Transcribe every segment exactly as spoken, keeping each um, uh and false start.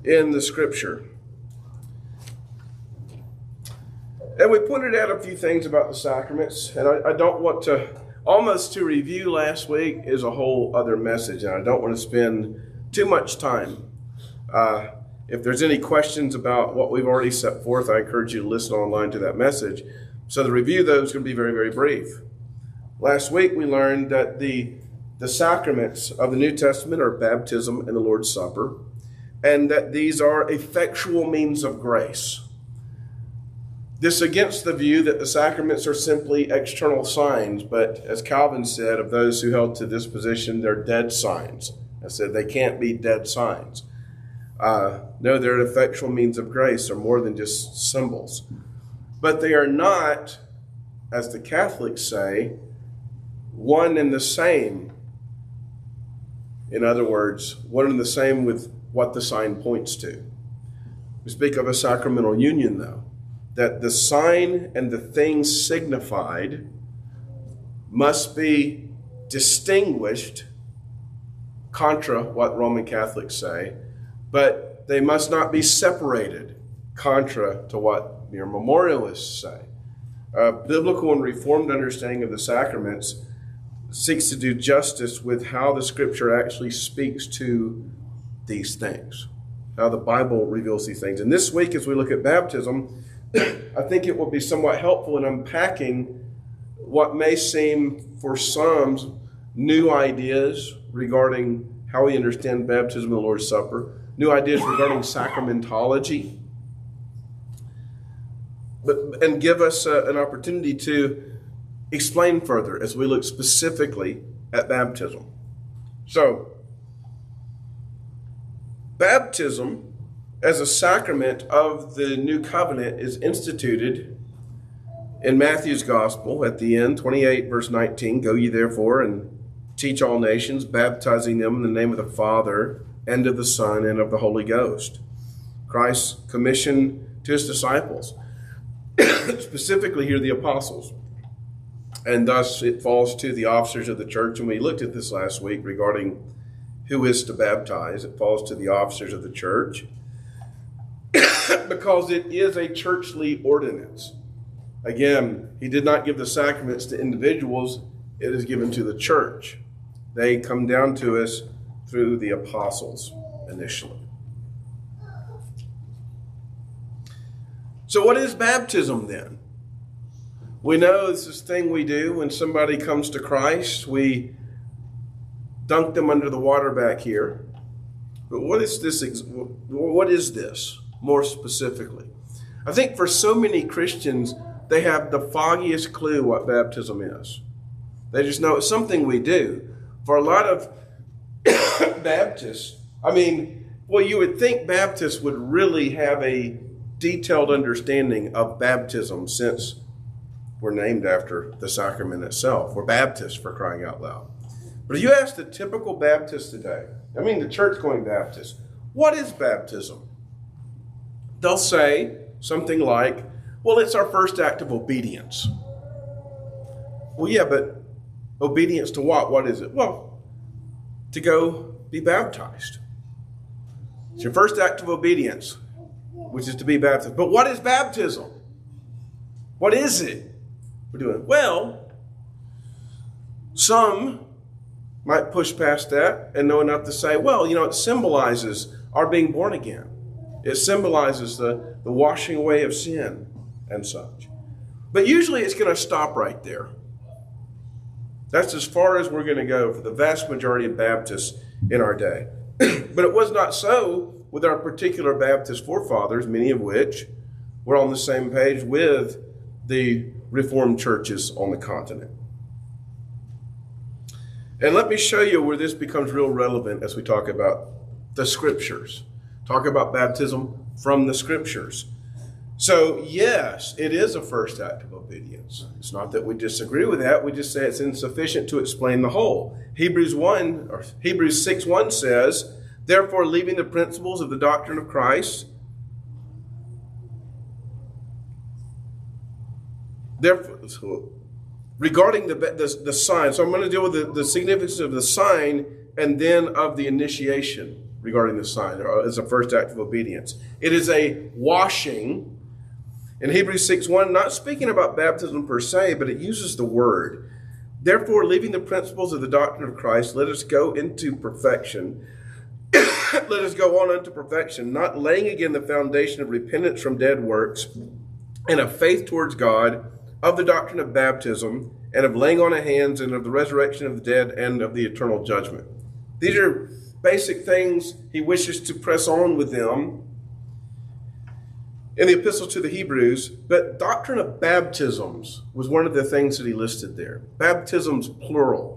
in the Scripture. And we pointed out a few things about the sacraments, and I, I don't want to, almost to review last week is a whole other message, and I don't want to spend too much time. Uh, if there's any questions about what we've already set forth, I encourage you to listen online to that message. So the review of those is going to be very, very brief. Last week we learned that the, the sacraments of the New Testament are baptism and the Lord's Supper, and that these are effectual means of grace. This against the view that the sacraments are simply external signs, but as Calvin said of those who held to this position, they're dead signs. I said they can't be dead signs. Uh, no, they're effectual means of grace. They're more than just symbols. But they are not, as the Catholics say, one and the same. In other words, one and the same with what the sign points to. We speak of a sacramental union, though, that the sign and the things signified must be distinguished, contra what Roman Catholics say, but they must not be separated, contra to what mere memorialists say. A biblical and Reformed understanding of the sacraments seeks to do justice with how the Scripture actually speaks to these things, how the Bible reveals these things. And this week, as we look at baptism, I think it will be somewhat helpful in unpacking what may seem for some new ideas regarding how we understand baptism and the Lord's Supper, new ideas regarding sacramentology, but and give us uh, an opportunity to explain further as we look specifically at baptism. So, baptism as a sacrament of the new covenant is instituted in Matthew's gospel at the end, twenty-eight verse nineteen, "Go ye therefore and teach all nations, baptizing them in the name of the Father and of the Son and of the Holy Ghost." Christ's commission to his disciples, specifically here the apostles. And thus it falls to the officers of the church, and we looked at this last week regarding who is to baptize. It falls to the officers of the church because it is a churchly ordinance. Again, he did not give the sacraments to individuals. It is given to the church. They come down to us through the apostles initially. So what is baptism then? We know it's this thing we do when somebody comes to Christ. We dunk them under the water back here. But what is this? What is this more specifically? I think for so many Christians, they have the foggiest clue what baptism is. They just know it's something we do. For a lot of Baptists, I mean, well, you would think Baptists would really have a detailed understanding of baptism, since we're named after the sacrament itself. We're Baptists, for crying out loud. But if you ask the typical Baptist today, I mean the church-going Baptist, what is baptism? They'll say something like, well, it's our first act of obedience. Well, yeah, but obedience to what? What is it? Well, to go be baptized. It's your first act of obedience, which is to be baptized. But what is baptism? What is it? We're doing, well, some might push past that and know enough to say, well, you know, it symbolizes our being born again. It symbolizes the, the washing away of sin and such. But usually it's going to stop right there. That's as far as we're going to go for the vast majority of Baptists in our day. But it was not so with our particular Baptist forefathers, many of which were on the same page with the Reformed churches on the continent. And let me show you where this becomes real relevant as we talk about the Scriptures. Talk about baptism from the Scriptures. So, yes, it is a first act of obedience. It's not that we disagree with that. We just say it's insufficient to explain the whole. Hebrews one or Hebrews six one says, "Therefore, leaving the principles of the doctrine of Christ, therefore, so regarding the, the the sign." So I'm going to deal with the, the significance of the sign and then of the initiation regarding the sign as a first act of obedience. It is a washing. In Hebrews six one, not speaking about baptism per se, but it uses the word. Therefore, leaving the principles of the doctrine of Christ, let us go into perfection. Let us go on unto perfection, not laying again the foundation of repentance from dead works and of faith towards God, of the doctrine of baptism, and of laying on of hands, and of the resurrection of the dead, and of the eternal judgment. These are basic things he wishes to press on with them in the epistle to the Hebrews, but doctrine of baptisms was one of the things that he listed there. Baptisms, plural.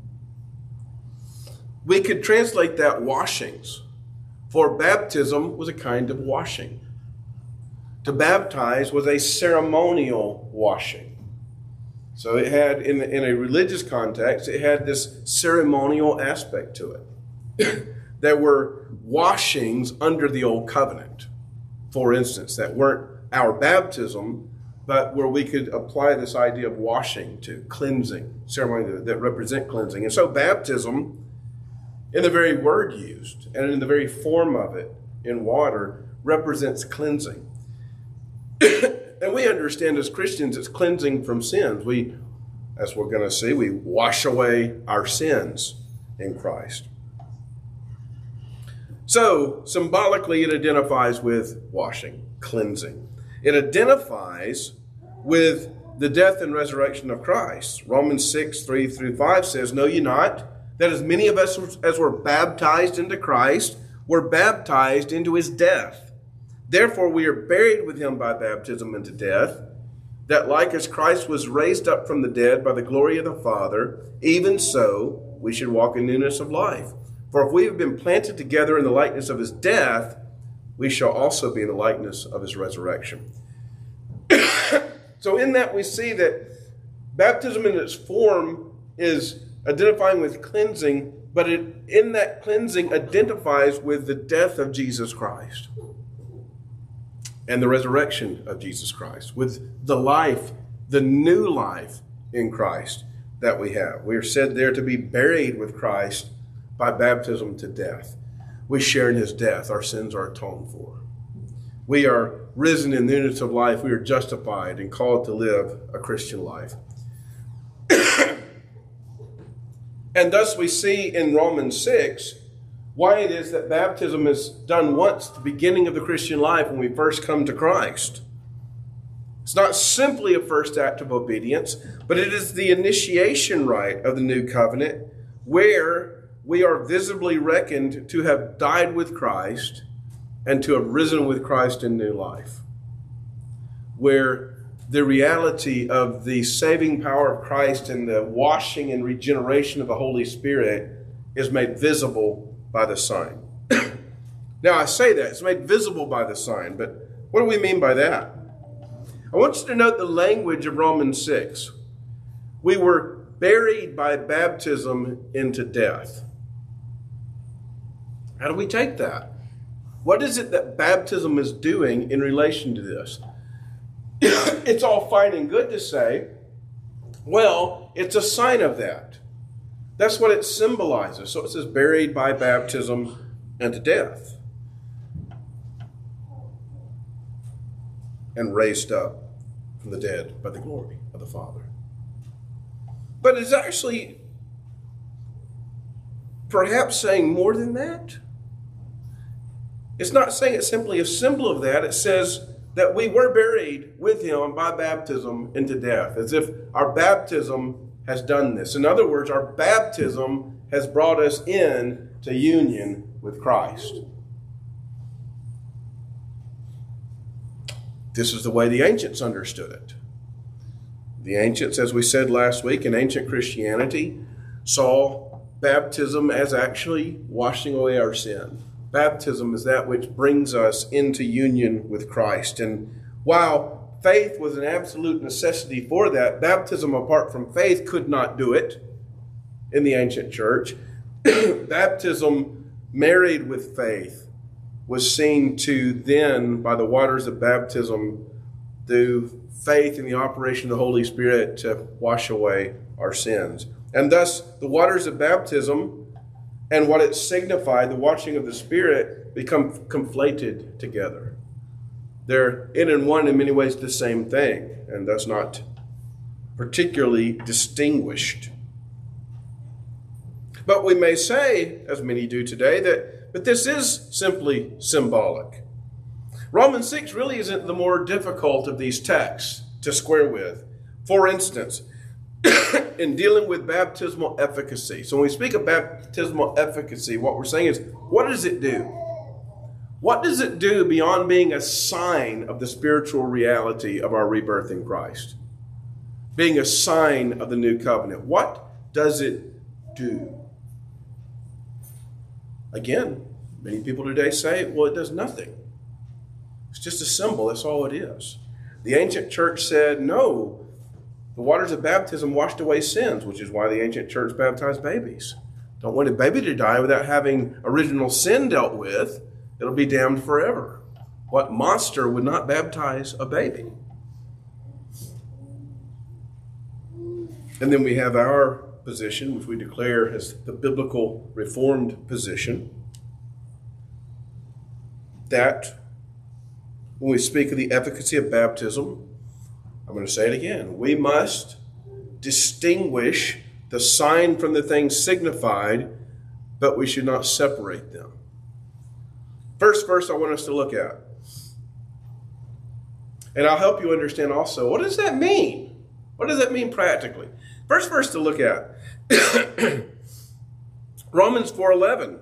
We could translate that washings, for baptism was a kind of washing. To baptize was a ceremonial washing. So it had, in, in a religious context, it had this ceremonial aspect to it. There were washings under the old covenant, for instance, that weren't our baptism, but where we could apply this idea of washing to cleansing, ceremony that represent cleansing. And so baptism, in the very word used and in the very form of it in water, represents cleansing. And we understand as Christians it's cleansing from sins. We, as we're going to see, we wash away our sins in Christ. So, symbolically, it identifies with washing, cleansing. It identifies with the death and resurrection of Christ. Romans six, three through five says, know ye not that as many of us as were baptized into Christ were baptized into his death? Therefore we are buried with him by baptism into death, that like as Christ was raised up from the dead by the glory of the Father, even so we should walk in newness of life. For if we have been planted together in the likeness of his death, we shall also be in the likeness of his resurrection. So in that we see that baptism in its form is identifying with cleansing, but it, in that cleansing identifies with the death of Jesus Christ and the resurrection of Jesus Christ, with the life, the new life in Christ that we have. We are said there to be buried with Christ by baptism to death. We share in his death. Our sins are atoned for. We are risen in newness of life. We are justified and called to live a Christian life. And thus we see in Romans six why it is that baptism is done once at the beginning of the Christian life when we first come to Christ. It's not simply a first act of obedience, but it is the initiation rite of the new covenant where we are visibly reckoned to have died with Christ and to have risen with Christ in new life. Where the reality of the saving power of Christ and the washing and regeneration of the Holy Spirit is made visible by the sign. Now I say that, it's made visible by the sign, but what do we mean by that? I want you to note the language of Romans six. We were buried by baptism into death. How do we take that? What is it that baptism is doing in relation to this? It's all fine and good to say, well, it's a sign of that. That's what it symbolizes. So it says buried by baptism into death. And raised up from the dead by the glory of the Father. But it's actually perhaps saying more than that. It's not saying it's simply a symbol of that. It says that we were buried with him by baptism into death, as if our baptism has done this. In other words, our baptism has brought us in to union with Christ. This is the way the ancients understood it. The ancients, as we said last week, in ancient Christianity, saw baptism as actually washing away our sin. Baptism is that which brings us into union with Christ. And while faith was an absolute necessity for that, baptism apart from faith could not do it in the ancient church. Baptism married with faith was seen to then, by the waters of baptism, through faith in the operation of the Holy Spirit to wash away our sins. And thus, the waters of baptism and what it signified, the washing of the Spirit, become conflated together. They're in and one in many ways the same thing, and that's not particularly distinguished. But we may say, as many do today, that but this is simply symbolic. Romans six really isn't the more difficult of these texts to square with. For instance, in dealing with baptismal efficacy. So when we speak of baptismal efficacy, what we're saying is, what does it do? What does it do beyond being a sign of the spiritual reality of our rebirth in Christ? Being a sign of the new covenant. What does it do? Again, many people today say, well, it does nothing. It's just a symbol. That's all it is. The ancient church said, no, the waters of baptism washed away sins, which is why the ancient church baptized babies. Don't want a baby to die without having original sin dealt with. It'll be damned forever. What monster would not baptize a baby? And then we have our position, which we declare as the biblical Reformed position, that when we speak of the efficacy of baptism, I'm going to say it again, we must distinguish the sign from the thing signified, but we should not separate them. First verse I want us to look at. And I'll help you understand also, what does that mean? What does that mean practically? First verse to look at. Romans four eleven.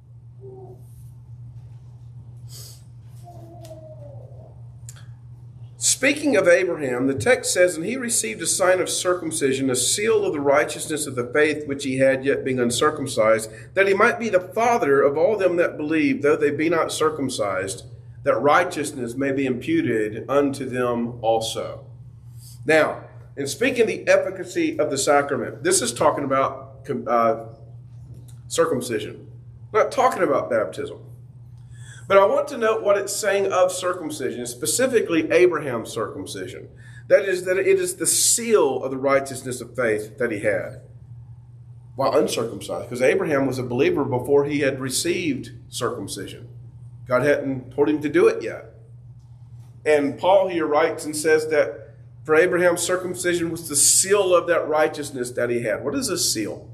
Speaking of Abraham, the text says, and he received a sign of circumcision, a seal of the righteousness of the faith which he had, yet being uncircumcised, that he might be the father of all them that believe, though they be not circumcised, that righteousness may be imputed unto them also. Now, in speaking of the efficacy of the sacrament, this is talking about uh, circumcision. I'm not talking about baptism. But I want to note what it's saying of circumcision, specifically Abraham's circumcision. That is, that it is the seal of the righteousness of faith that he had while uncircumcised. Because Abraham was a believer before he had received circumcision. God hadn't told him to do it yet. And Paul here writes and says that for Abraham, circumcision was the seal of that righteousness that he had. What is a seal?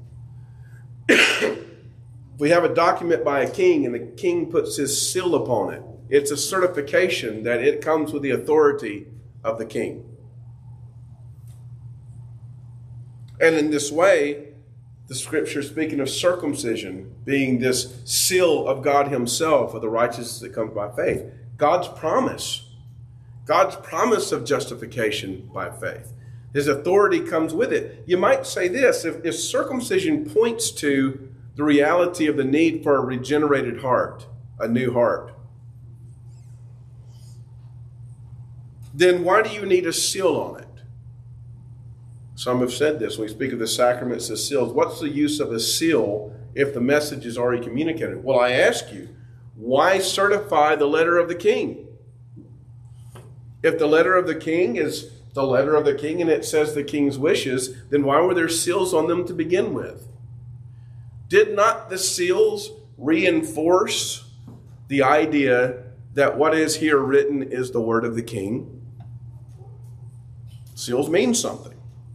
We have a document by a king and the king puts his seal upon it. It's a certification that it comes with the authority of the king. And in this way, the scripture speaking of circumcision being this seal of God himself of the righteousness that comes by faith. God's promise. God's promise of justification by faith. His authority comes with it. You might say this, if, if circumcision points to the reality of the need for a regenerated heart, a new heart, then why do you need a seal on it? Some have said this when we speak of the sacraments as seals. What's the use of a seal if the message is already communicated? Well, I ask you, why certify the letter of the king? If the letter of the king is the letter of the king and it says the king's wishes, then why were there seals on them to begin with? Did not the seals reinforce the idea that what is here written is the word of the king? Seals mean something.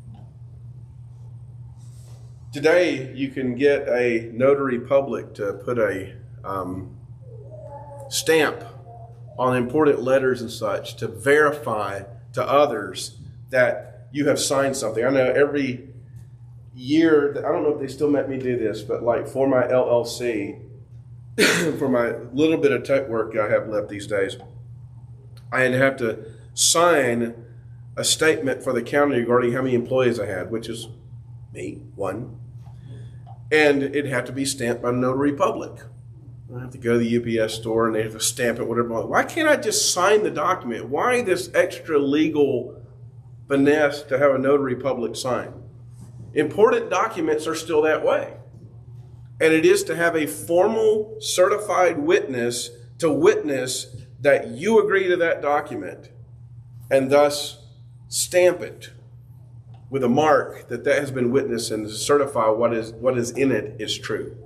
Today, you can get a notary public to put a um, stamp on important letters and such to verify to others that you have signed something. I know every year, I don't know if they still let me do this, but like for my L L C, for my little bit of tech work I have left these days, I'd have to sign a statement for the county regarding how many employees I had, which is me, one. And it had to be stamped by the notary public. I have to go to the U P S store and they have to stamp it, whatever. Why can't I just sign the document? Why this extra legal finesse to have a notary public sign? Important documents are still that way. And it is to have a formal certified witness to witness that you agree to that document and thus stamp it with a mark that that has been witnessed and to certify what is what is in it is true.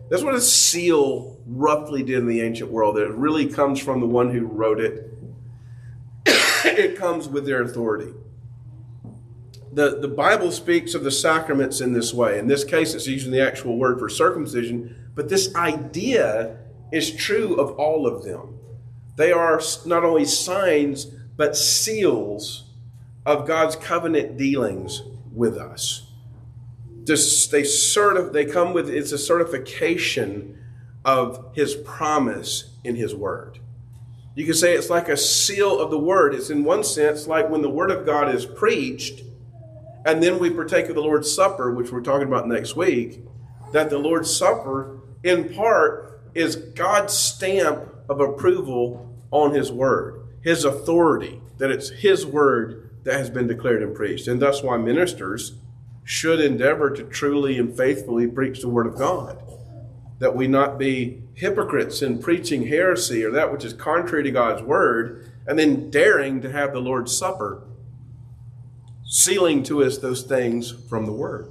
That's what a seal roughly did in the ancient world. It really comes from the one who wrote it. It comes with their authority. The, the Bible speaks of the sacraments in this way. In this case, it's using the actual word for circumcision, but this idea is true of all of them. They are not only signs, but seals of God's covenant dealings with us. Just, they certif- they come with, it's a certification of his promise in his word. You can say it's like a seal of the word. It's in one sense like when the word of God is preached, and then we partake of the Lord's Supper, which we're talking about next week, that the Lord's Supper, in part, is God's stamp of approval on his word, his authority, that it's his word that has been declared and preached. And that's why ministers should endeavor to truly and faithfully preach the word of God, that we not be hypocrites in preaching heresy or that which is contrary to God's word, and then daring to have the Lord's Supper, sealing to us those things from the word.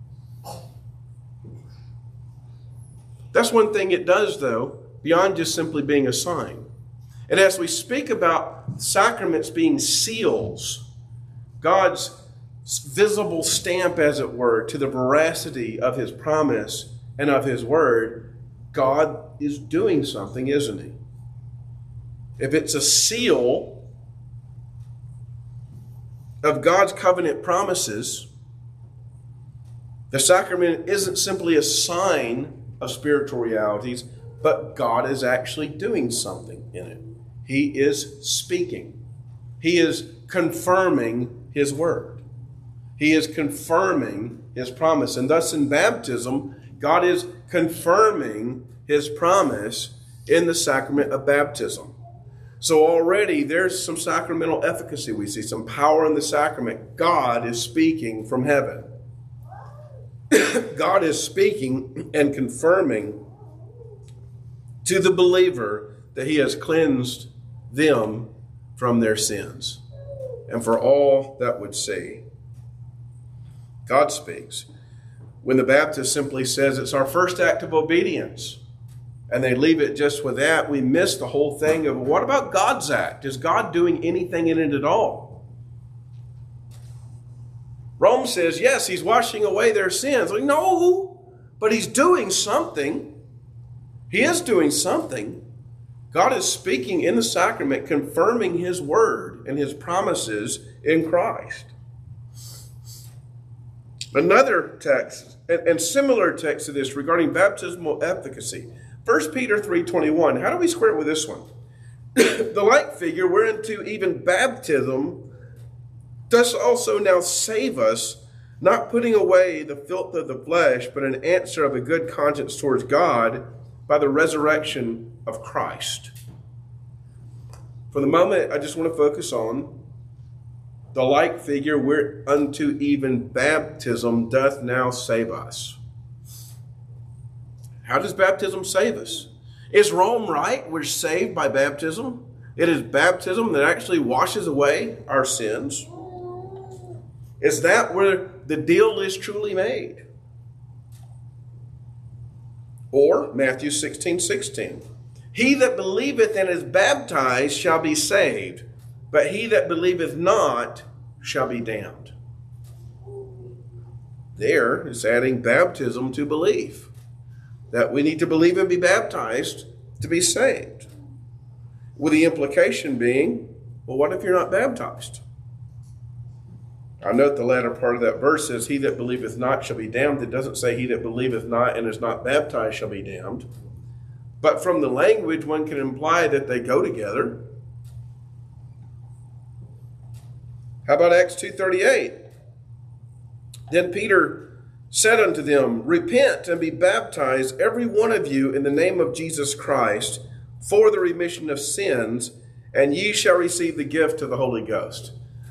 That's one thing it does, though, beyond just simply being a sign. And as we speak about sacraments being seals, God's visible stamp, as it were, to the veracity of his promise and of his word, God is doing something, isn't he? If it's a seal of God's covenant promises, the sacrament isn't simply a sign of spiritual realities, but God is actually doing something in it. He is speaking. He is confirming his word. He is confirming his promise. And thus in baptism, God is confirming his promise in the sacrament of baptism. So already there's some sacramental efficacy. We see some power in the sacrament. God is speaking from heaven. God is speaking and confirming to the believer that he has cleansed them from their sins. And for all that would see, God speaks. When the Baptist simply says it's our first act of obedience, and they leave it just with that, we miss the whole thing of what about God's act? Is God doing anything in it at all? Rome says, yes, he's washing away their sins. Like, no, but he's doing something. He is doing something. God is speaking in the sacrament, confirming his word and his promises in Christ. Another text, and similar text to this regarding baptismal efficacy, First Peter three twenty-one. How do we square it with this one? The like figure whereunto even baptism does also now save us, not putting away the filth of the flesh, but an answer of a good conscience towards God by the resurrection of Christ. For the moment, I just want to focus on the like figure whereunto even baptism doth now save us. How does baptism save us? Is Rome right? We're saved by baptism. It is baptism that actually washes away our sins. Is that where the deal is truly made? Or Matthew sixteen sixteen. He that believeth and is baptized shall be saved, but he that believeth not shall be damned. There is adding baptism to belief. That we need to believe and be baptized to be saved. With the implication being, well, what if you're not baptized? I note the latter part of that verse says, he that believeth not shall be damned. It doesn't say he that believeth not and is not baptized shall be damned. But from the language, one can imply that they go together. How about Acts two thirty-eight? Then Peter said unto them, repent and be baptized, every one of you, in the name of Jesus Christ, for the remission of sins, and ye shall receive the gift of the Holy Ghost.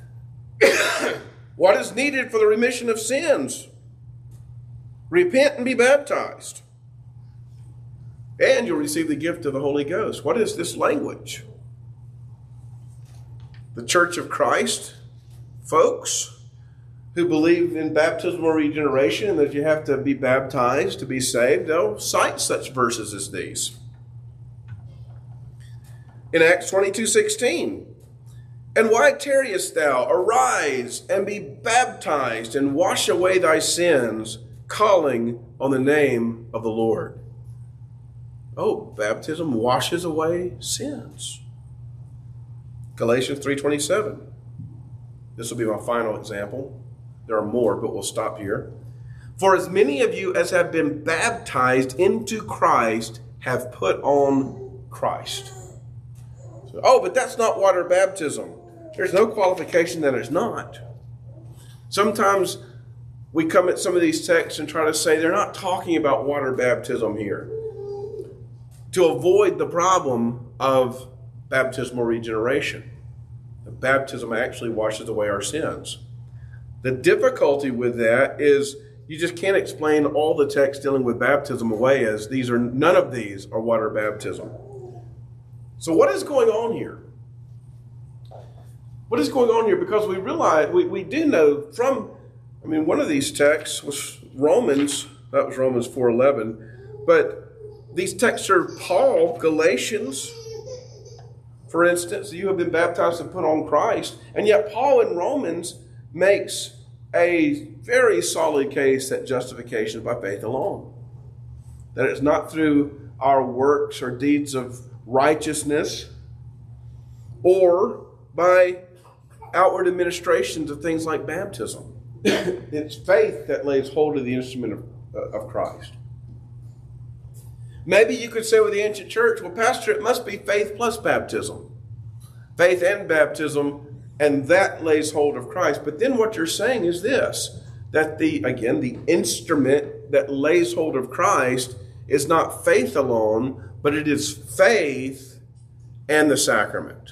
What is needed for the remission of sins? Repent and be baptized, and you'll receive the gift of the Holy Ghost. What is this language? The Church of Christ, folks, who believe in baptismal regeneration and that you have to be baptized to be saved, they'll cite such verses as these. In Acts twenty-two sixteen, and why tarriest thou? Arise and be baptized and wash away thy sins, calling on the name of the Lord. Oh, baptism washes away sins. Galatians three twenty-seven. This will be my final example. There are more, but we'll stop here. For as many of you as have been baptized into Christ have put on Christ. So, oh, but that's not water baptism. There's no qualification that it's not. Sometimes we come at some of these texts and try to say they're not talking about water baptism here, to avoid the problem of baptismal regeneration. The baptism actually washes away our sins. The difficulty with that is you just can't explain all the texts dealing with baptism away as these are none of these are water baptism. So what is going on here? What is going on here? Because we realize, we, we do know from, I mean, one of these texts was Romans, that was Romans four eleven, but these texts are Paul, Galatians, for instance, you have been baptized and put on Christ, and yet Paul in Romans makes a very solid case that justification is by faith alone. That it's not through our works or deeds of righteousness or by outward administrations of things like baptism. It's faith that lays hold of the instrument of, uh, of Christ. Maybe you could say with the ancient church, well, Pastor, it must be faith plus baptism. Faith and baptism, and that lays hold of Christ. But then what you're saying is this, that the, again, the instrument that lays hold of Christ is not faith alone, but it is faith and the sacrament.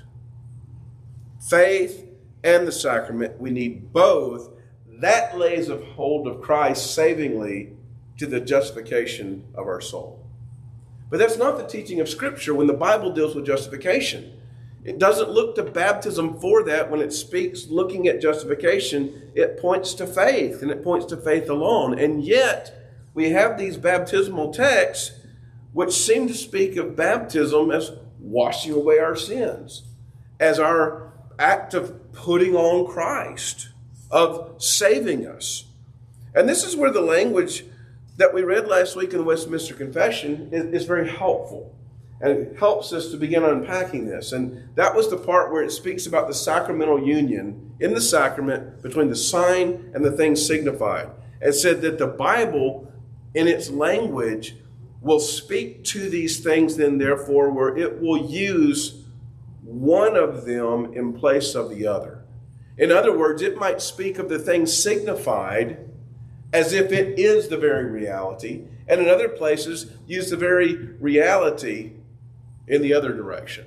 Faith and the sacrament, we need both. That lays a hold of Christ savingly to the justification of our soul. But that's not the teaching of Scripture when the Bible deals with justification. It doesn't look to baptism for that. When it speaks looking at justification, it points to faith, and it points to faith alone. And yet, we have these baptismal texts which seem to speak of baptism as washing away our sins, as our act of putting on Christ, of saving us. And this is where the language that we read last week in the Westminster Confession is, is very helpful. And it helps us to begin unpacking this. And that was the part where it speaks about the sacramental union in the sacrament between the sign and the thing signified. It said that the Bible, in its language, will speak to these things then, therefore, where it will use one of them in place of the other. In other words, it might speak of the thing signified as if it is the very reality, and in other places, use the very reality in the other direction.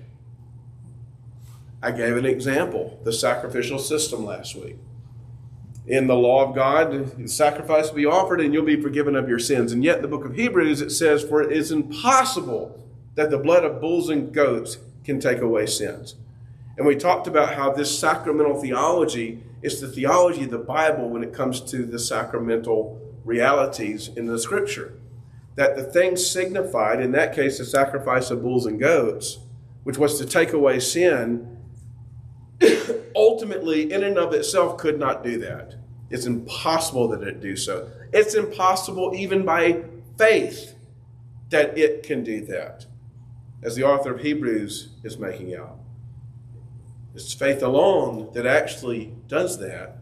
I gave an example, the sacrificial system last week. In the law of God, sacrifice will be offered and you'll be forgiven of your sins. And yet in the book of Hebrews it says, for it is impossible that the blood of bulls and goats can take away sins. And we talked about how this sacramental theology is the theology of the Bible when it comes to the sacramental realities in the Scripture. That the thing signified, in that case, the sacrifice of bulls and goats, which was to take away sin, ultimately, in and of itself, could not do that. It's impossible that it do so. It's impossible even by faith that it can do that, as the author of Hebrews is making out. It's faith alone that actually does that.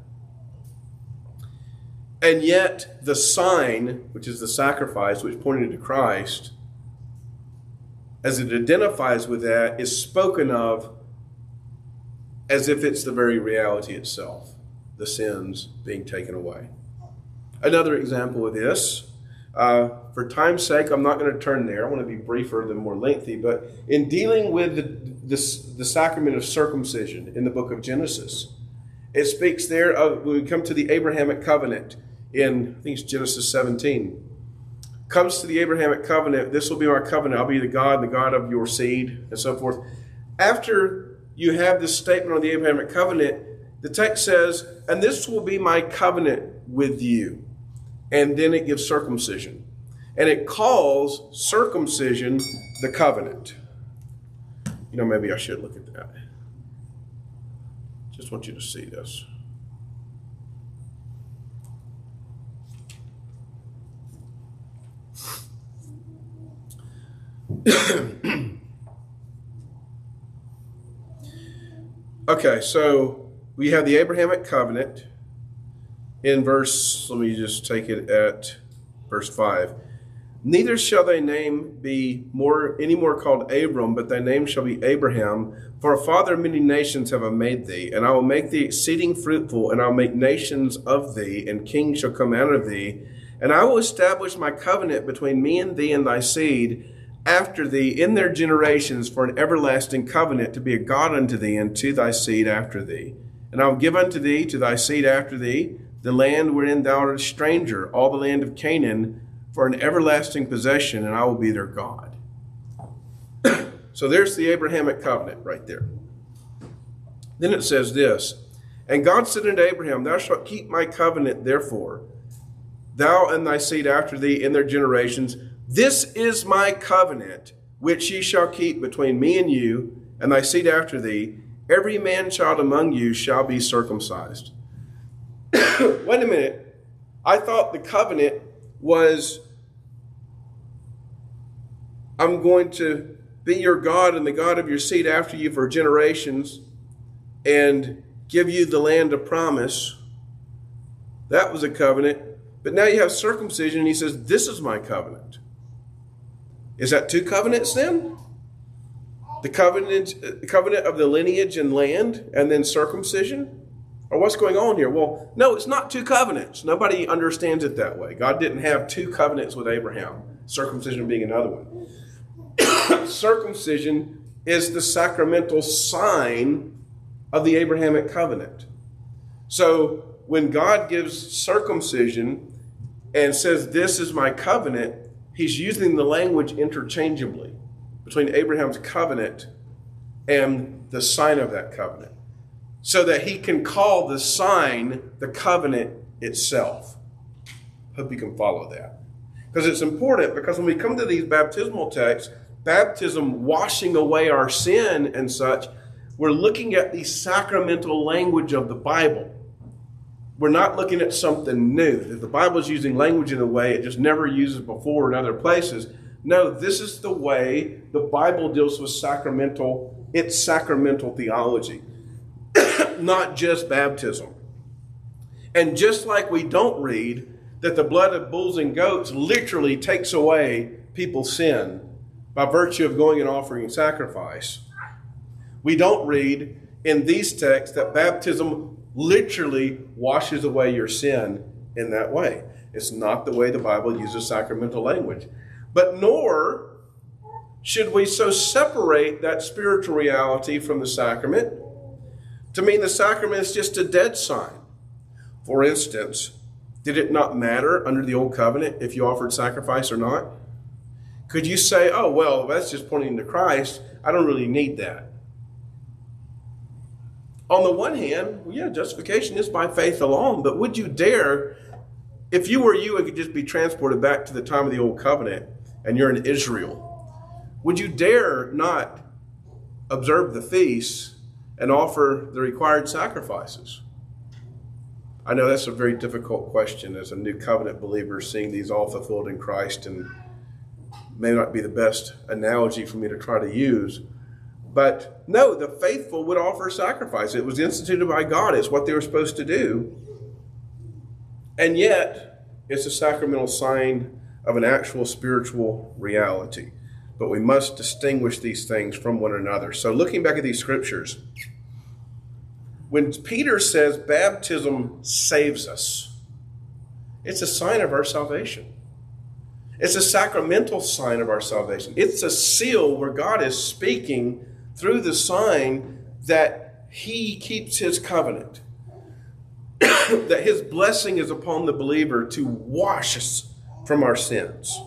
And yet the sign, which is the sacrifice, which pointed to Christ, as it identifies with that, is spoken of as if it's the very reality itself, the sins being taken away. Another example of this, uh, for time's sake, I'm not going to turn there. I want to be briefer than more lengthy. But in dealing with the, the, the sacrament of circumcision in the book of Genesis, it speaks there of, when we come to the Abrahamic covenant in, I think it's Genesis seventeen, comes to the Abrahamic covenant, this will be our covenant, I'll be the God, the God of your seed, and so forth. After you have this statement on the Abrahamic covenant, the text says, and this will be my covenant with you. And then it gives circumcision. And it calls circumcision the covenant. You know, maybe I should look at that. Just want you to see this. Okay, so we have the Abrahamic covenant in verse, let me just take it at verse five. Neither shall thy name be more any more called Abram, but thy name shall be Abraham. For a father of many nations have I made thee, and I will make thee exceeding fruitful, and I will make nations of thee, and kings shall come out of thee. And I will establish my covenant between me and thee and thy seed after thee in their generations for an everlasting covenant, to be a God unto thee and to thy seed after thee. And I will give unto thee, to thy seed after thee, the land wherein thou art a stranger, all the land of Canaan, for an everlasting possession, and I will be their God. So there's the Abrahamic covenant right there. Then it says this, and God said unto Abraham, thou shalt keep my covenant, therefore, thou and thy seed after thee in their generations. This is my covenant, which ye shall keep between me and you, and thy seed after thee. Every man-child among you shall be circumcised. Wait a minute. I thought the covenant was, I'm going to be your God and the God of your seed after you for generations and give you the land of promise. That was a covenant. But now you have circumcision, and he says, this is my covenant. Is that two covenants then? The covenant, the covenant of the lineage and land, and then circumcision? Or what's going on here? Well, no, it's not two covenants. Nobody understands it that way. God didn't have two covenants with Abraham, circumcision being another one. Circumcision is the sacramental sign of the Abrahamic covenant. So when God gives circumcision and says, this is my covenant, he's using the language interchangeably between Abraham's covenant and the sign of that covenant, so that he can call the sign the covenant itself. Hope you can follow that. Because it's important, because when we come to these baptismal texts, baptism washing away our sin and such, we're looking at the sacramental language of the Bible. We're not looking at something new. If the Bible is using language in a way it just never uses before in other places, no, this is the way the Bible deals with sacramental, its sacramental theology, not just baptism. And just like we don't read that the blood of bulls and goats literally takes away people's sin by virtue of going and offering sacrifice, we don't read in these texts that baptism literally washes away your sin in that way. It's not the way the Bible uses sacramental language. But nor should we so separate that spiritual reality from the sacrament to mean the sacrament is just a dead sign. For instance, did it not matter under the old covenant if you offered sacrifice or not? Could you say, oh, well, that's just pointing to Christ. I don't really need that. On the one hand, well, yeah, justification is by faith alone, but would you dare, if you were you and could just be transported back to the time of the old covenant and you're in Israel, would you dare not observe the feasts and offer the required sacrifices? I know that's a very difficult question as a new covenant believer, seeing these all fulfilled in Christ, and may not be the best analogy for me to try to use. But no, the faithful would offer sacrifice. It was instituted by God. It's what they were supposed to do. And yet, it's a sacramental sign of an actual spiritual reality. But we must distinguish these things from one another. So looking back at these scriptures, when Peter says baptism saves us, it's a sign of our salvation. It's a sacramental sign of our salvation. It's a seal where God is speaking through the sign that he keeps his covenant, that his blessing is upon the believer to wash us from our sins.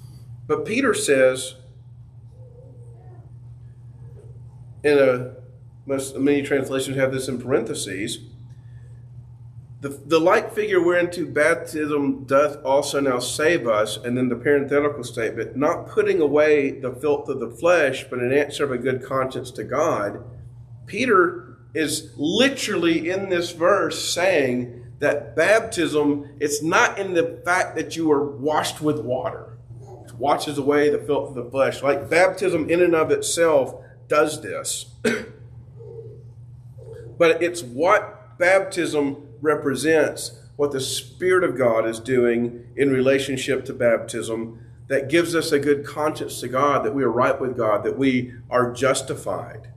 But Peter says in a Most many translations have this in parentheses. The, the like figure whereunto baptism doth also now save us, and then the parenthetical statement, not putting away the filth of the flesh, but an answer of a good conscience to God. Peter is literally in this verse saying that baptism, it's not in the fact that you are washed with water. It washes away the filth of the flesh. Like baptism in and of itself does this. But it's what baptism represents, what the Spirit of God is doing in relationship to baptism, that gives us a good conscience to God, that we are right with God, that we are justified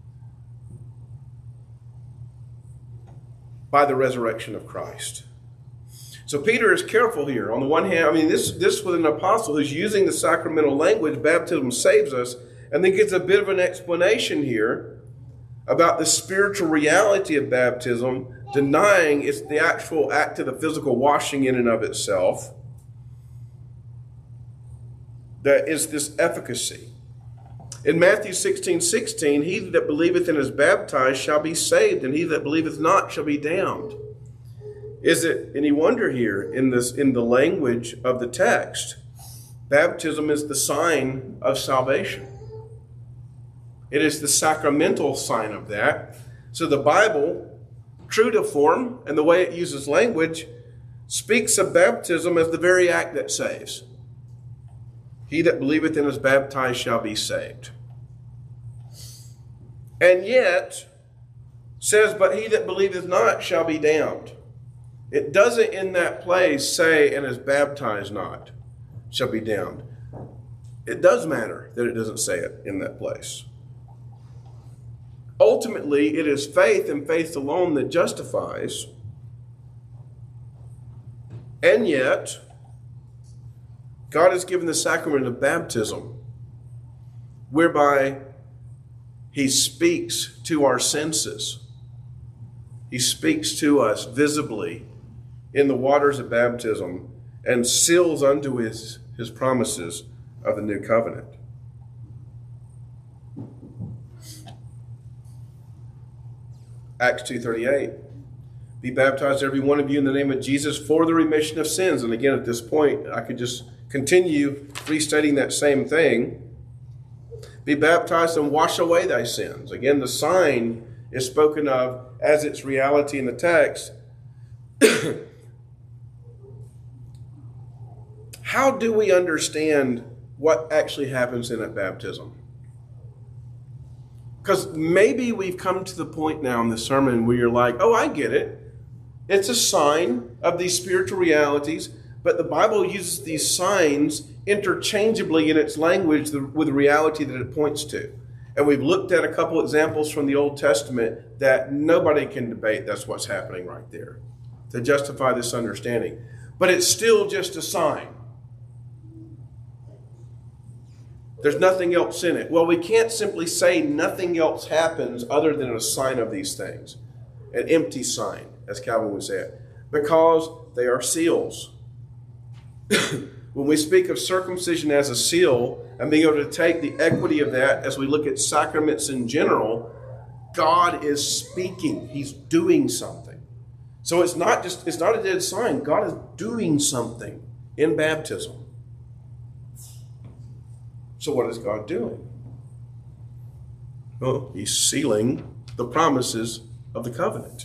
by the resurrection of Christ. So Peter is careful here. On the one hand, I mean, this, this was an apostle who's using the sacramental language, baptism saves us, and then gives a bit of an explanation here about the spiritual reality of baptism, denying it's the actual act of the physical washing in and of itself that is this efficacy. In Matthew sixteen sixteen, he that believeth and is baptized shall be saved, and he that believeth not shall be damned. Is it any wonder here in this in the language of the text? Baptism is the sign of salvation. It is the sacramental sign of that. So the Bible, true to form and the way it uses language, speaks of baptism as the very act that saves. He that believeth and is baptized shall be saved. And yet, says, but he that believeth not shall be damned. It doesn't in that place say, and is baptized not, shall be damned. It does matter that it doesn't say it in that place. Ultimately, it is faith and faith alone that justifies. And yet, God has given the sacrament of baptism, whereby he speaks to our senses. He speaks to us visibly in the waters of baptism and seals unto his, his promises of the new covenant. Acts two thirty-eight. Be baptized every one of you in the name of Jesus for the remission of sins. And again, at this point, I could just continue restating that same thing. Be baptized and wash away thy sins. Again, the sign is spoken of as its reality in the text. How do we understand what actually happens in a baptism? Because maybe we've come to the point now in the sermon where you're like, oh, I get it. It's a sign of these spiritual realities, but the Bible uses these signs interchangeably in its language with the reality that it points to. And we've looked at a couple examples from the Old Testament that nobody can debate that's what's happening right there to justify this understanding. But it's still just a sign. There's nothing else in it. Well, we can't simply say nothing else happens other than a sign of these things. An empty sign, as Calvin would say it, because they are seals. When we speak of circumcision as a seal and being able to take the equity of that as we look at sacraments in general, God is speaking. He's doing something. So it's not just, it's not a dead sign. God is doing something in baptism. So what is God doing? Well, he's sealing the promises of the covenant.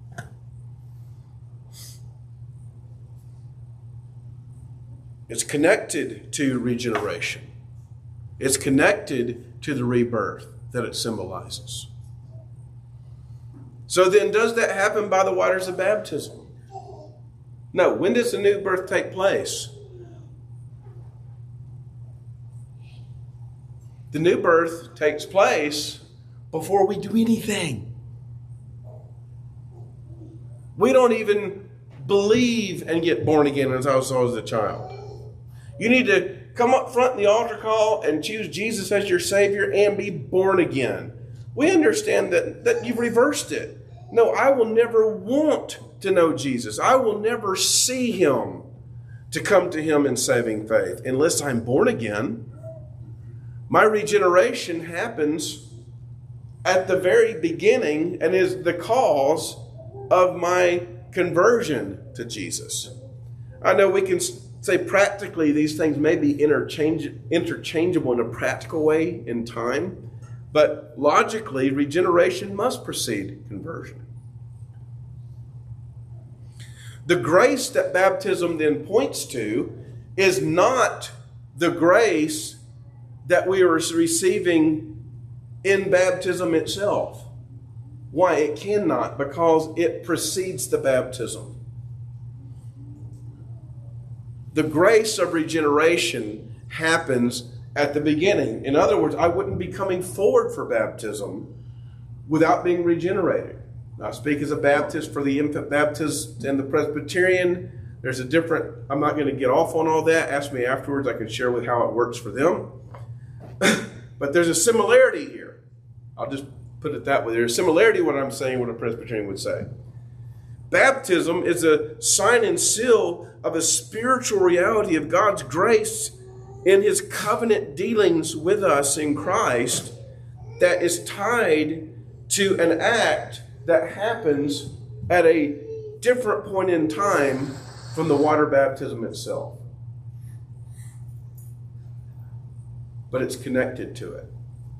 It's connected to regeneration. It's connected to the rebirth that it symbolizes. So then, does that happen by the waters of baptism? No. When does the new birth take place? The new birth takes place before we do anything. We don't even believe and get born again as I was as a child. You need to come up front in the altar call and choose Jesus as your Savior and be born again. We understand that, that you've reversed it. No, I will never want to know Jesus. I will never see him to come to him in saving faith unless I'm born again. My regeneration happens at the very beginning and is the cause of my conversion to Jesus. I know we can say practically these things may be interchange, interchangeable in a practical way in time, but logically regeneration must precede conversion. The grace that baptism then points to is not the grace that we are receiving in baptism itself. Why? It cannot, because it precedes the baptism. The grace of regeneration happens at the beginning. In other words, I wouldn't be coming forward for baptism without being regenerated. Now, I speak as a Baptist for the infant Baptist and the Presbyterian. There's a different, I'm not going to get off on all that. Ask me afterwards. I can share with how it works for them. But there's a similarity here. I'll just put it that way. There's a similarity to what I'm saying, what a Presbyterian would say. Baptism is a sign and seal of a spiritual reality of God's grace in his covenant dealings with us in Christ that is tied to an act that happens at a different point in time from the water baptism itself. But it's connected to it.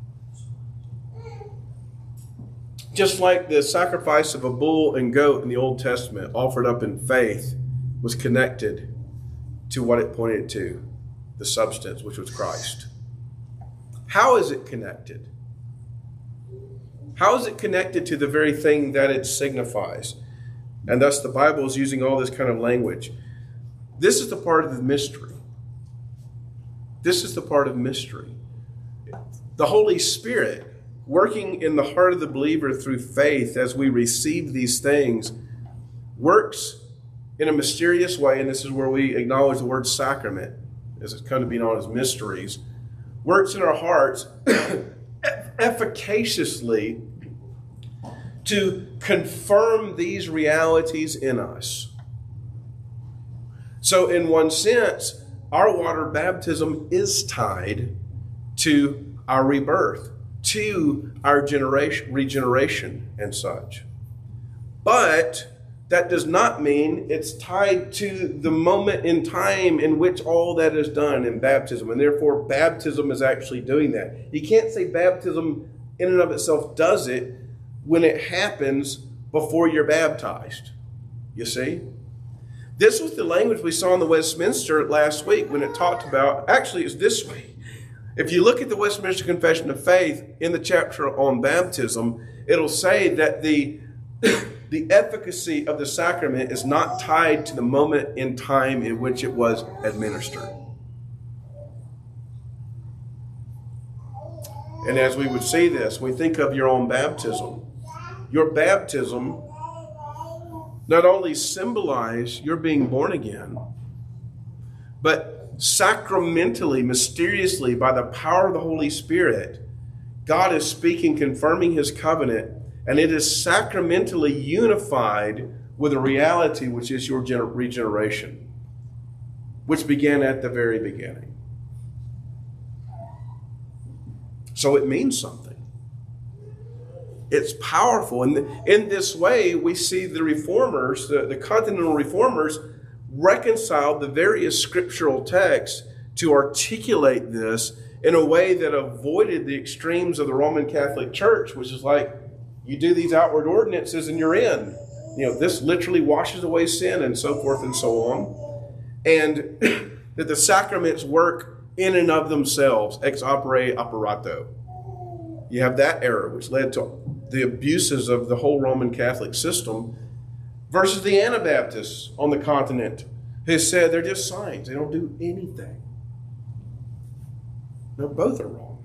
Just like the sacrifice of a bull and goat in the Old Testament offered up in faith was connected to what it pointed to, the substance, which was Christ. How is it connected? How is it connected to the very thing that it signifies? And thus the Bible is using all this kind of language. This is the part of the mystery. This is the part of mystery. The Holy Spirit, working in the heart of the believer through faith as we receive these things, works in a mysterious way, and this is where we acknowledge the word sacrament, as it's kind of being known as mysteries, works in our hearts efficaciously to confirm these realities in us. So in one sense, our water baptism is tied to our rebirth, to our generation, regeneration and such. But that does not mean it's tied to the moment in time in which all that is done in baptism. And therefore, baptism is actually doing that. You can't say baptism in and of itself does it when it happens before you're baptized. You see? This was the language we saw in the Westminster last week when it talked about, actually it's this way. If you look at the Westminster Confession of Faith in the chapter on baptism, it'll say that the The efficacy of the sacrament is not tied to the moment in time in which it was administered. And as we would see this, we think of your own baptism. Your baptism not only symbolizes your being born again, but sacramentally, mysteriously, by the power of the Holy Spirit, God is speaking, confirming his covenant. And it is sacramentally unified with a reality which is your regeneration, which began at the very beginning. So it means something. It's powerful. And in this way, we see the reformers, the, the continental reformers, reconcile the various scriptural texts to articulate this in a way that avoided the extremes of the Roman Catholic Church, which is like, you do these outward ordinances and you're in. You know, this literally washes away sin and so forth and so on. And that the sacraments work in and of themselves, ex opere operato. You have that error, which led to the abuses of the whole Roman Catholic system, versus the Anabaptists on the continent who said they're just signs. They don't do anything. No, both are wrong.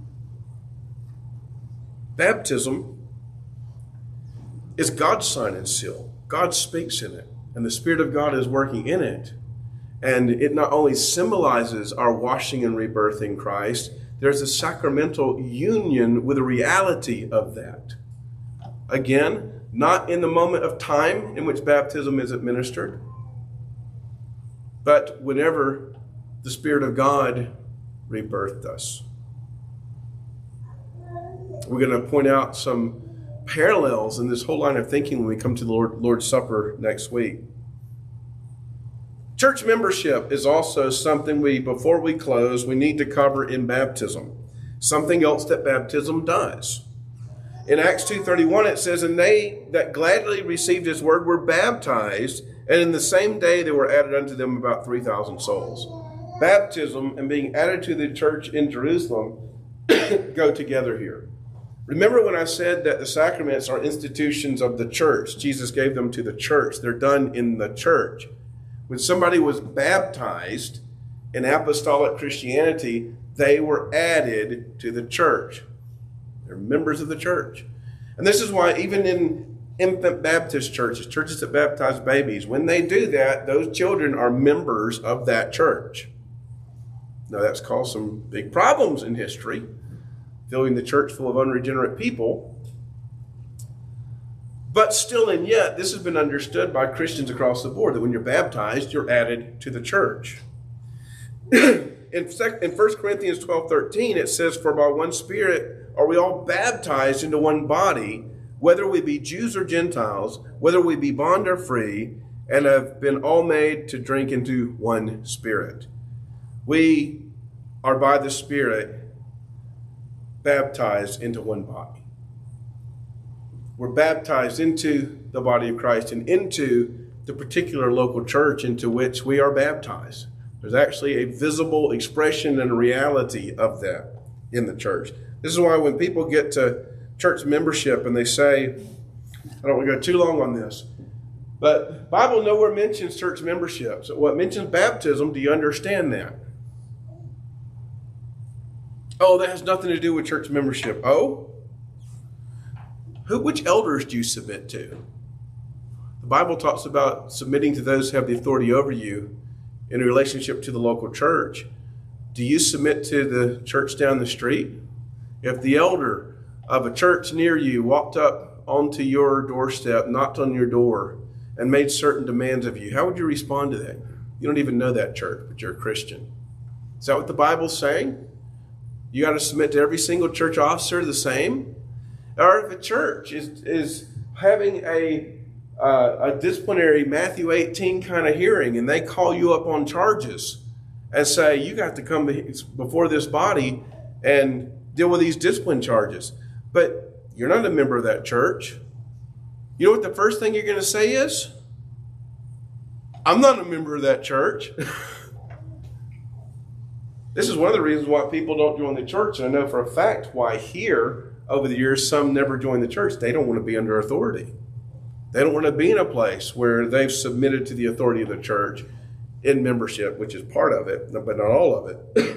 Baptism is God's sign and seal. God speaks in it, and the Spirit of God is working in it. And it not only symbolizes our washing and rebirth in Christ, there's a sacramental union with the reality of that. Again, not in the moment of time in which baptism is administered, but whenever the Spirit of God rebirthed us. We're going to point out some parallels in this whole line of thinking when we come to the Lord, Lord's Supper next week. Church membership is also something we, before we close, we need to cover in baptism. Something else that baptism does. In Acts two thirty-one, it says, and they that gladly received his word were baptized, and in the same day there were added unto them about three thousand souls. Baptism and being added to the church in Jerusalem go together here. Remember when I said that the sacraments are institutions of the church? Jesus gave them to the church. They're done in the church. When somebody was baptized in apostolic Christianity, they were added to the church. They're members of the church. And this is why even in infant Baptist churches, churches that baptize babies, when they do that, those children are members of that church. Now, that's caused some big problems in history, filling the church full of unregenerate people. But still and yet, this has been understood by Christians across the board, that when you're baptized, you're added to the church. in, in First Corinthians twelve thirteen, it says, for by one Spirit are we all baptized into one body, whether we be Jews or Gentiles, whether we be bond or free, and have been all made to drink into one Spirit. We are by the Spirit baptized into one body. We're baptized into the body of Christ and into the particular local church into which we are baptized. There's actually a visible expression and reality of that in the church. This is why when people get to church membership and they say, I don't want to go too long on this, but Bible nowhere mentions church membership. So what mentions baptism, do you understand that? Oh, that has nothing to do with church membership. Oh? Who, which elders do you submit to? The Bible talks about submitting to those who have the authority over you in relationship to the local church. Do you submit to the church down the street? If the elder of a church near you walked up onto your doorstep, knocked on your door, and made certain demands of you, how would you respond to that? You don't even know that church, but you're a Christian. Is that what the Bible's saying? You got to submit to every single church officer the same? Or if a church is is having a uh, a disciplinary Matthew eighteen kind of hearing and they call you up on charges and say, you got to come before this body and deal with these discipline charges. But you're not a member of that church. You know what the first thing you're going to say is? I'm not a member of that church. This is one of the reasons why people don't join the church. And I know for a fact why here, over the years, some never join the church. They don't want to be under authority. They don't want to be in a place where they've submitted to the authority of the church in membership, which is part of it, but not all of it.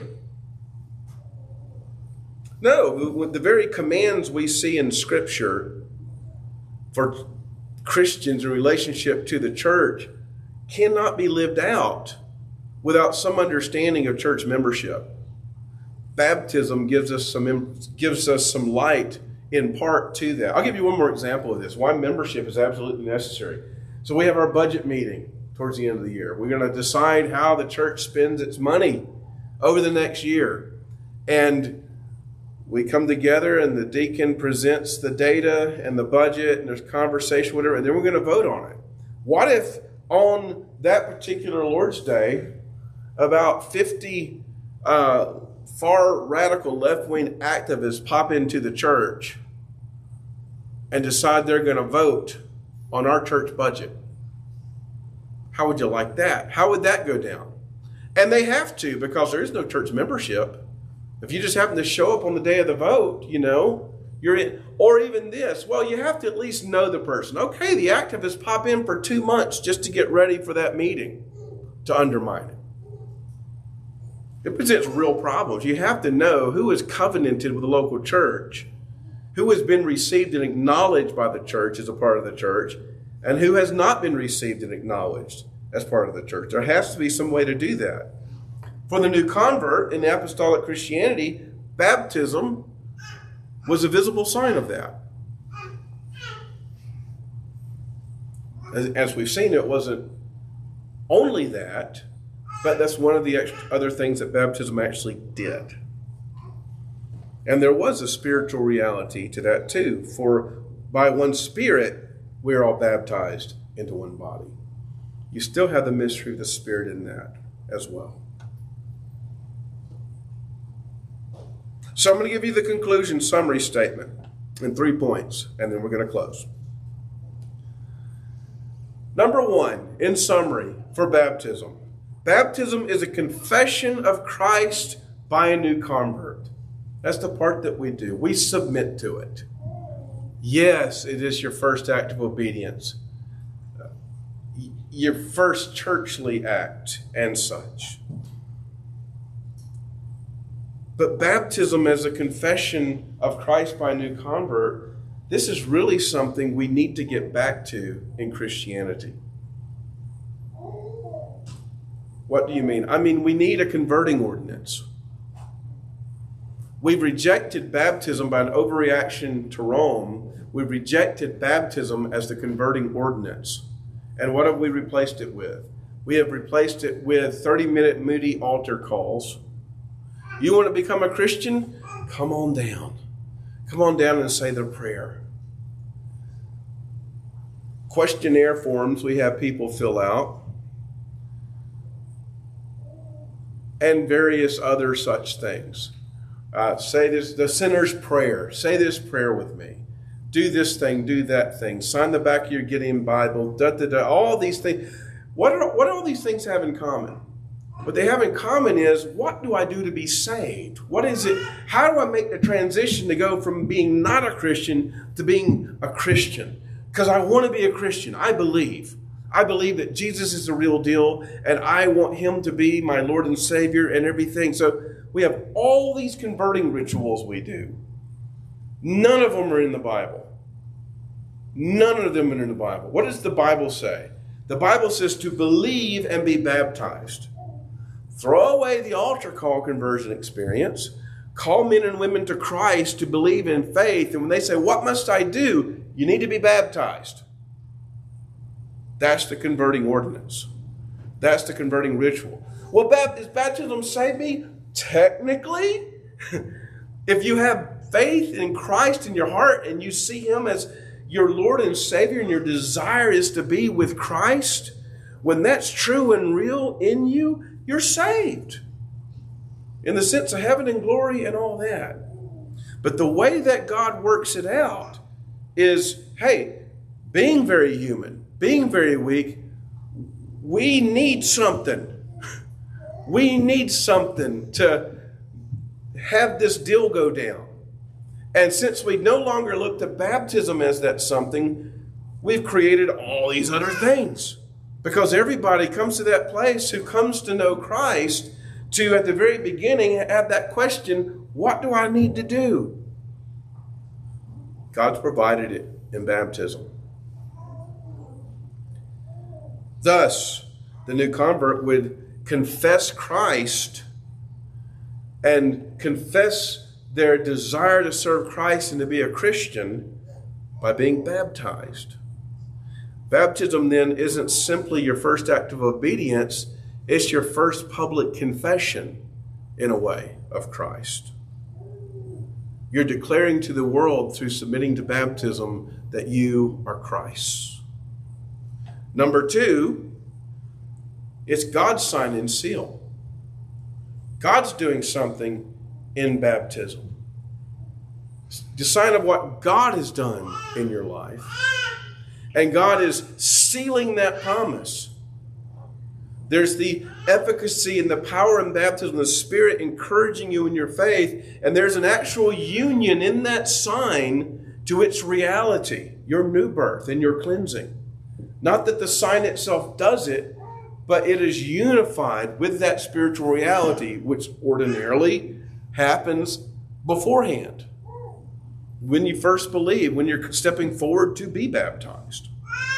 No, the very commands we see in Scripture for Christians in relationship to the church cannot be lived out without some understanding of church membership. Baptism gives us some gives us some light in part to that. I'll give you one more example of this, why membership is absolutely necessary. So we have our budget meeting towards the end of the year. We're going to decide how the church spends its money over the next year. And we come together and the deacon presents the data and the budget and there's conversation, whatever, and then we're going to vote on it. What if on that particular Lord's Day, about fifty uh, far radical left-wing activists pop into the church and decide they're going to vote on our church budget? How would you like that? How would that go down? And they have to, because there is no church membership. If you just happen to show up on the day of the vote, you know, you're in. Or even this, well, you have to at least know the person. Okay, the activists pop in for two months just to get ready for that meeting to undermine it. It presents real problems. You have to know who is covenanted with the local church, who has been received and acknowledged by the church as a part of the church, and who has not been received and acknowledged as part of the church. There has to be some way to do that. For the new convert in apostolic Christianity, baptism was a visible sign of that. As, as we've seen, it wasn't only that, but that's one of the extra, other things that baptism actually did. And there was a spiritual reality to that too. For by one Spirit, we're all baptized into one body. You still have the mystery of the Spirit in that as well. So I'm going to give you the conclusion summary statement in three points, and then we're going to close. Number one, in summary, for baptism. Baptism is a confession of Christ by a new convert. That's the part that we do. We submit to it. Yes, it is your first act of obedience, your first churchly act and such. But baptism as a confession of Christ by a new convert, this is really something we need to get back to in Christianity. What do you mean? I mean, we need a converting ordinance. We've rejected baptism by an overreaction to Rome. We've rejected baptism as the converting ordinance. And what have we replaced it with? We have replaced it with thirty-minute moody altar calls. You want to become a Christian? Come on down. Come on down and say the prayer. Questionnaire forms we have people fill out. And various other such things. Uh, say this, the sinner's prayer. Say this prayer with me. Do this thing, do that thing. Sign the back of your Gideon Bible. Da, da, da, all these things. What, are, what do all these things have in common? What they have in common is, what do I do to be saved? What is it? How do I make the transition to go from being not a Christian to being a Christian? Because I want to be a Christian. I believe. I believe that Jesus is the real deal, and I want him to be my Lord and Savior and everything. So we have all these converting rituals we do. None of them are in the Bible. None of them are in the Bible. What does the Bible say? The Bible says to believe and be baptized. Throw away the altar call conversion experience. Call men and women to Christ to believe in faith. And when they say, what must I do? You need to be baptized. That's the converting ordinance. That's the converting ritual. Well, does baptism save me? Technically, if you have faith in Christ in your heart and you see him as your Lord and Savior and your desire is to be with Christ, when that's true and real in you, you're saved. In the sense of heaven and glory and all that. But the way that God works it out is, hey, being very human, being very weak, we need something. We need something to have this deal go down. And since we no longer look to baptism as that something, we've created all these other things. Because everybody comes to that place who comes to know Christ to, at the very beginning, have that question, what do I need to do? God's provided it in baptism. Thus, the new convert would confess Christ and confess their desire to serve Christ and to be a Christian by being baptized. Baptism then isn't simply your first act of obedience, it's your first public confession, in a way, of Christ. You're declaring to the world through submitting to baptism that you are Christ's. Number two, it's God's sign and seal. God's doing something in baptism. It's the sign of what God has done in your life. And God is sealing that promise. There's the efficacy and the power in baptism, the Spirit encouraging you in your faith, and there's an actual union in that sign to its reality, your new birth and your cleansing. Not that the sign itself does it, but it is unified with that spiritual reality, which ordinarily happens beforehand. When you first believe, when you're stepping forward to be baptized.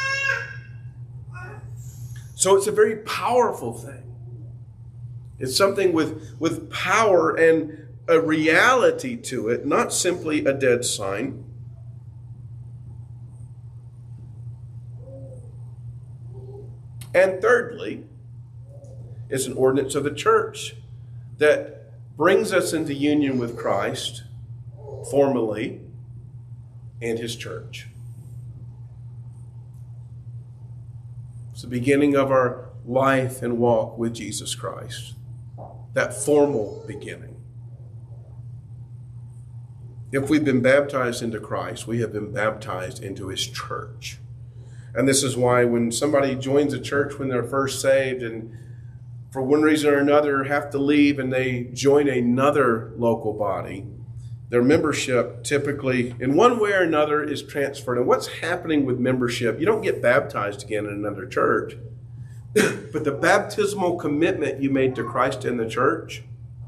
So it's a very powerful thing. It's something with, with power and a reality to it, not simply a dead sign. And thirdly, it's an ordinance of the church that brings us into union with Christ formally, and his church. It's the beginning of our life and walk with Jesus Christ. That formal beginning. If we've been baptized into Christ, we have been baptized into his church. And this is why when somebody joins a church when they're first saved and for one reason or another have to leave and they join another local body, their membership typically, in one way or another, is transferred. And what's happening with membership? You don't get baptized again in another church. But the baptismal commitment you made to Christ in the church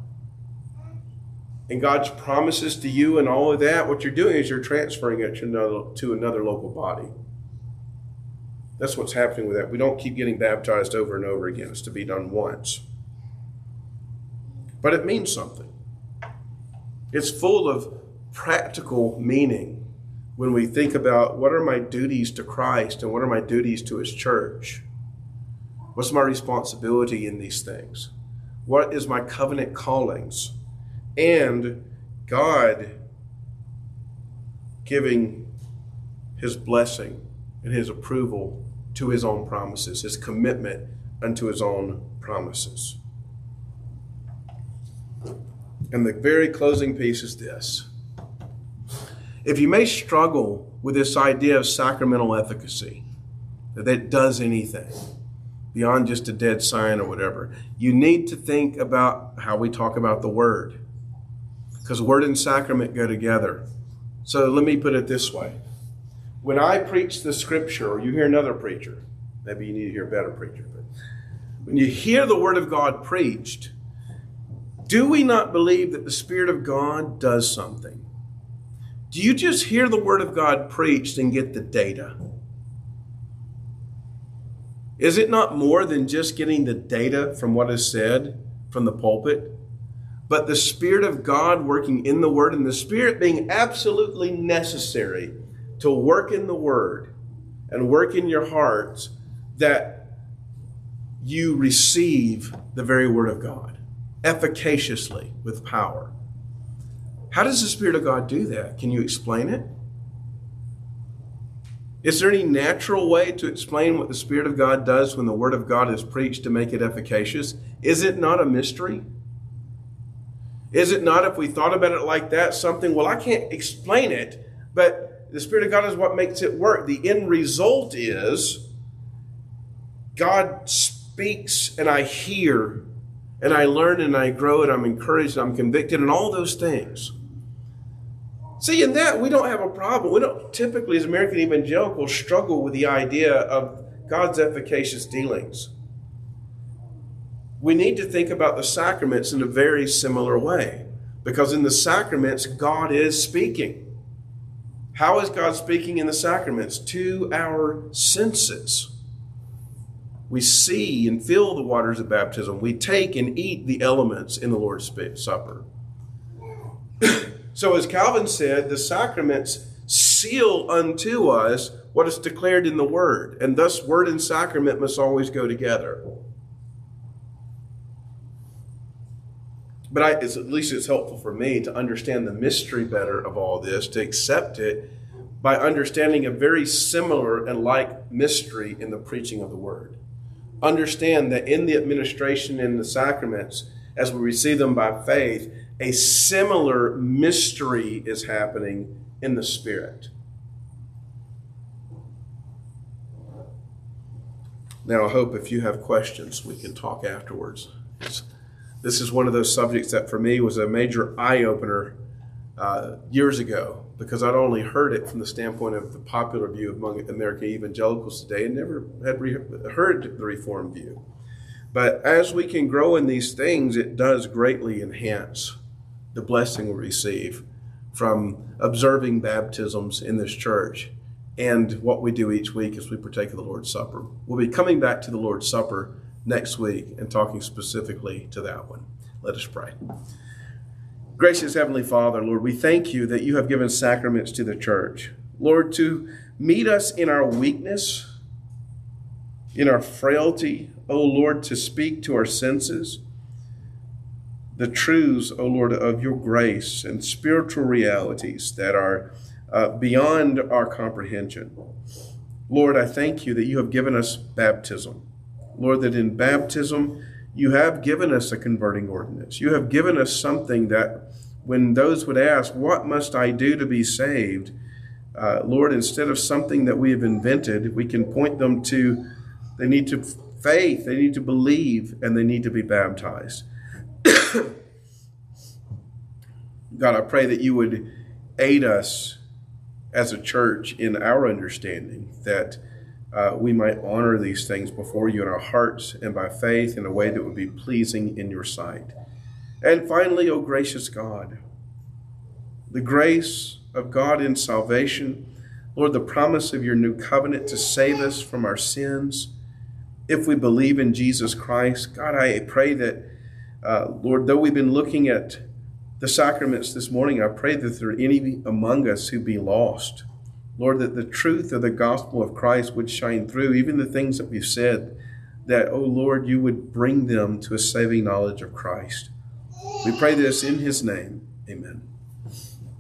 and God's promises to you and all of that, what you're doing is you're transferring it to another, to another local body. That's what's happening with that. We don't keep getting baptized over and over again. It's to be done once. But it means something. It's full of practical meaning when we think about what are my duties to Christ and what are my duties to his church. What's my responsibility in these things? What is my covenant callings? And God giving his blessing and his approval to his own promises, his commitment unto his own promises. And the very closing piece is this. If you may struggle with this idea of sacramental efficacy, that it does anything beyond just a dead sign or whatever, you need to think about how we talk about the word. Because word and sacrament go together. So let me put it this way. When I preach the scripture, or you hear another preacher, maybe you need to hear a better preacher, but when you hear the word of God preached, do we not believe that the Spirit of God does something? Do you just hear the word of God preached and get the data? Is it not more than just getting the data from what is said from the pulpit? But the Spirit of God working in the Word, and the Spirit being absolutely necessary to work in the Word and work in your hearts, that you receive the very Word of God efficaciously with power. How does the Spirit of God do that? Can you explain it? Is there any natural way to explain what the Spirit of God does when the Word of God is preached to make it efficacious? Is it not a mystery? Is it not, if we thought about it like that, something, well, I can't explain it, but the Spirit of God is what makes it work. The end result is God speaks and I hear and I learn and I grow and I'm encouraged and I'm convicted and all those things. See, in that, we don't have a problem. We don't typically, as American evangelicals, struggle with the idea of God's efficacious dealings. We need to think about the sacraments in a very similar way, because in the sacraments, God is speaking. How is God speaking in the sacraments? To our senses. We see and feel the waters of baptism. We take and eat the elements in the Lord's Supper. So as Calvin said, the sacraments seal unto us what is declared in the Word, and thus Word and sacrament must always go together. But I, it's, at least it's helpful for me to understand the mystery better of all this, to accept it by understanding a very similar and like mystery in the preaching of the Word. Understand that in the administration in the sacraments, as we receive them by faith, a similar mystery is happening in the Spirit. Now, I hope if you have questions, we can talk afterwards. It's, This is one of those subjects that for me was a major eye-opener uh, years ago, because I'd only heard it from the standpoint of the popular view among American evangelicals today and never had re- heard the Reformed view. But as we can grow in these things, it does greatly enhance the blessing we receive from observing baptisms in this church and what we do each week as we partake of the Lord's Supper. We'll be coming back to the Lord's Supper next week and talking specifically to that one. Let us pray. Gracious Heavenly Father, Lord, we thank you that you have given sacraments to the church. Lord, to meet us in our weakness, in our frailty, oh Lord, to speak to our senses. the truths, O Lord, of your grace and spiritual realities that are uh, beyond our comprehension. Lord, I thank you that you have given us baptism. Lord, that in baptism you have given us a converting ordinance. You have given us something that when those would ask, what must I do to be saved? Uh, Lord, instead of something that we have invented, we can point them to, they need to faith, they need to believe, and they need to be baptized. God, I pray that you would aid us as a church in our understanding, that uh, we might honor these things before you in our hearts and by faith in a way that would be pleasing in your sight. And finally, O gracious God, the grace of God in salvation, Lord, the promise of your new covenant to save us from our sins if we believe in Jesus Christ. God, I pray that, uh, Lord, though we've been looking at the sacraments this morning, I pray that there are any among us who be lost. Lord, that the truth of the gospel of Christ would shine through, even the things that we've said, that, oh Lord, you would bring them to a saving knowledge of Christ. We pray this in his name. Amen.